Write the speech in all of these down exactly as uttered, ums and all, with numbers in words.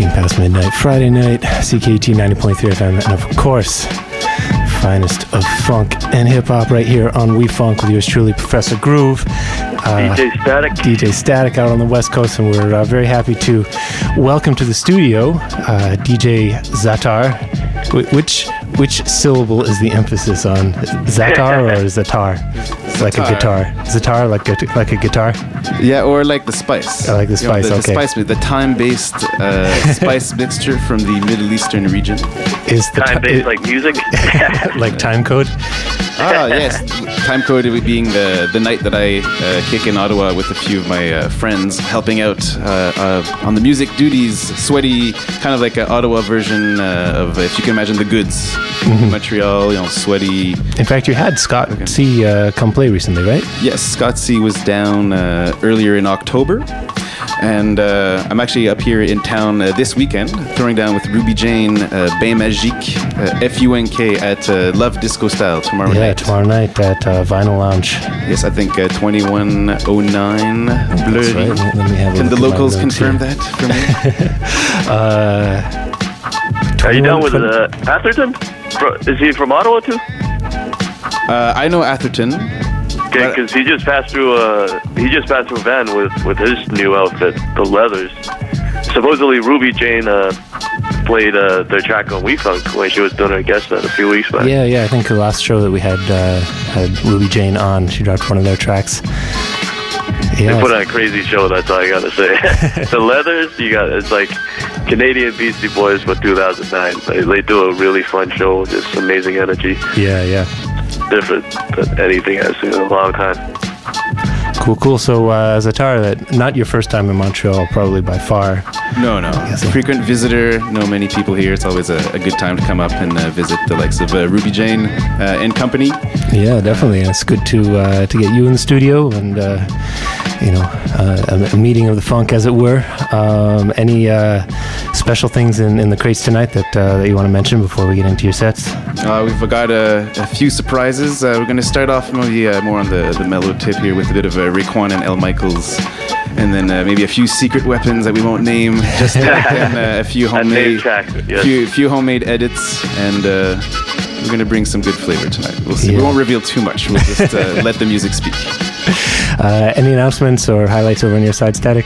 Past midnight, Friday night, C K T ninety point three F M, and of course, finest of funk and hip-hop right here on We Funk with yours truly, Professor Groove. Uh, D J Static. D J Static out on the West Coast, and we're uh, very happy to welcome to the studio uh, D J Zatar. Wh- which which syllable is the emphasis on? Zatar or Zatar? Zatar. Like a guitar. Zatar, like a, like a guitar? Yeah, or like the spice. I like the spice, you know, the, okay. The spice, the time-based uh, spice mixture from the Middle Eastern region. Is the time-based ti- like music? Like time code? Ah, yes. Time code being the, the night that I uh, kick in Ottawa with a few of my uh, friends, helping out uh, uh, on the music duties. Sweaty, kind of like an Ottawa version uh, of, if you can imagine, The Goods. Mm-hmm. Montreal, you know, sweaty. In fact, you had Scott okay. C uh, come play recently, right? Yes, Scott C was down uh, earlier in October. And uh, I'm actually up here in town uh, this weekend, throwing down with Ruby Jane, uh, Bain Magique, uh, F U N K at uh, Love Disco Style tomorrow yeah, night. Yeah, tomorrow night at uh, Vinyl Lounge. Yes, I think uh, twenty-one oh nine Blurry. Right. Let me have a Can the locals confirm here. that for me? uh, Are you down with uh, Atherton? Is he from Ottawa too? Uh, I know Atherton. Okay, because he just passed through. Uh, he just passed through Van with, with his new outfit, the Leathers. Supposedly, Ruby Jane uh, played uh, their track on We Funk when she was doing her guest set a few weeks back. Yeah, yeah. I think the last show that we had uh, had Ruby Jane on. She dropped one of their tracks. Yeah, they put on a crazy show. That's all I gotta say. The Leathers, you got it's like Canadian Beastie Boys for two thousand nine. They, they do a really fun show. Just amazing energy. Yeah, yeah. Different than anything I've seen in a long time. Cool, cool. So, uh, Zatar, that not your first time in Montreal, probably by far. No, no. Frequent visitor. Know many people here. It's always a, a good time to come up and uh, visit the likes of uh, Ruby Jane uh, and company. Yeah, definitely. And it's good to uh, to get you in the studio and uh, you know uh, a, a meeting of the funk, as it were. Um, any uh, special things in, in the crates tonight that uh, that you want to mention before we get into your sets? Uh, we've got a, a few surprises. Uh, we're going to start off maybe uh, more on the, the mellow tip here with a bit of uh, Raekwon and El Michaels, and then uh, maybe a few secret weapons that we won't name, just and uh, a few homemade, track, yes. few few homemade edits, and uh, we're going to bring some good flavor tonight. We'll see. Yeah. We won't reveal too much. We'll just uh, let the music speak. Uh, any announcements or highlights over on your side, Static?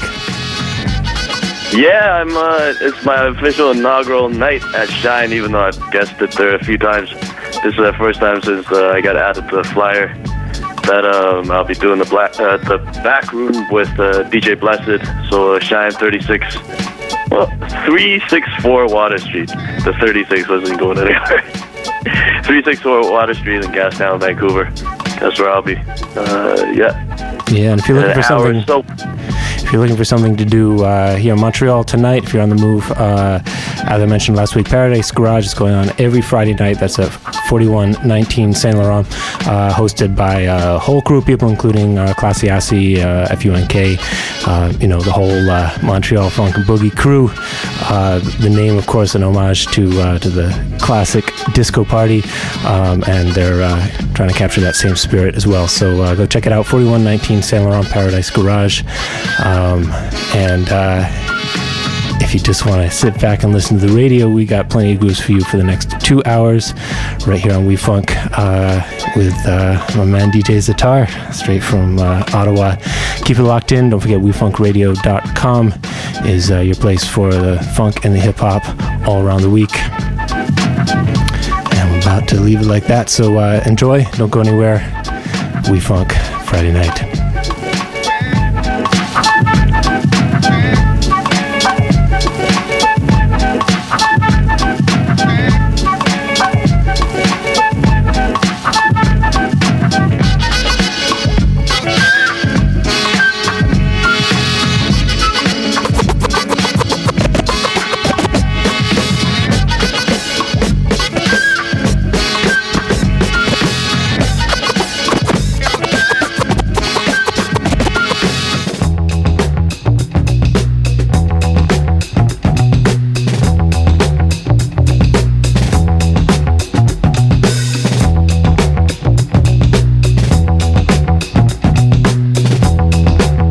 Yeah, I'm. Uh, it's my official inaugural night at Shine, even though I've guessed it there a few times. This is the first time since uh, I got added to the flyer that um, I'll be doing the black, uh, the back room with uh, D J Blessed. So uh, Shine thirty-six, well, three sixty-four Water Street. The thirty-six wasn't going anywhere. three sixty-four Water Street in Gastown, Vancouver. That's where I'll be. Uh, yeah. Yeah, and if you're looking for something, so. if you're looking for something to do uh, here in Montreal tonight, if you're on the move, uh, as I mentioned last week, Paradise Garage is going on every Friday night. That's at forty-one nineteen Saint Laurent, uh, hosted by a whole crew of people, including uh, Classy Assy, uh, F U N K, uh, you know, the whole uh, Montreal Funk and Boogie crew. Uh, the name, of course, an homage to uh, to the classic disco party, um, and they're uh, trying to capture that same spirit as well. So uh, go check it out, forty-one nineteen Saint Laurent, Paradise Garage. Um, and uh, if you just want to sit back and listen to the radio, we got plenty of grooves for you for the next two hours right here on We Funk uh, with uh, my man D J Zatar, straight from uh, Ottawa. Keep it locked in. Don't forget we funk radio dot com is uh, your place for the funk and the hip-hop all around the week. And we're about to leave it like that, so uh, enjoy. Don't go anywhere. We Funk Friday night.